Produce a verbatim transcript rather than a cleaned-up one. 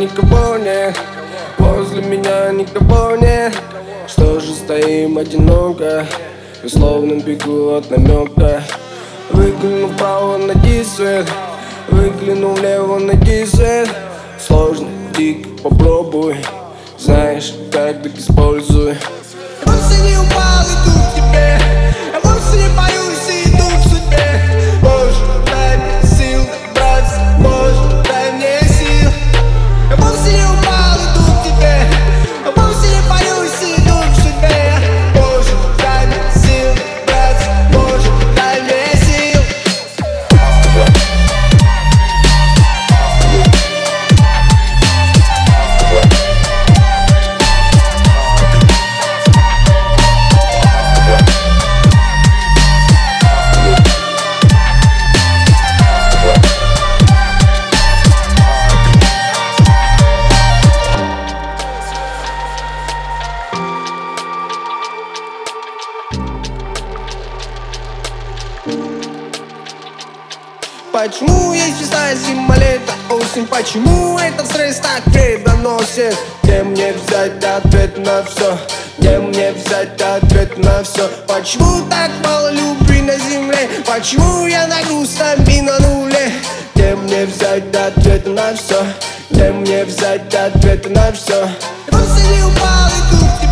никого нет, возле меня никого нет. Что же стоим одиноко, и словно бегу от намека. Выгляну вправо, найди свет, выгляну влево, найди свет. Сложно, дико, попробуй, знаешь, как так используй. Я вовсе не упал, иду к тебе, я вовсе не боюсь и иду к судьбе. Боже, дай мне сил добраться, Боже, дай мне сил. Я вовсе не упал, иду к тебе, я вовсе не боюсь и иду к судьбе. Боже, дай мне сил добраться, Боже, дай мне сил. Почему есть весна, зима, лето, осень? Почему этот стресс так вредоносит? Где мне взять ответ на все? Где мне взять ответ на все? Почему так мало любви на земле? Почему я на грустном и на нуле? Где мне взять ответ на все? Где мне взять ответ на все? Я вовсе не упал, иду к тебе.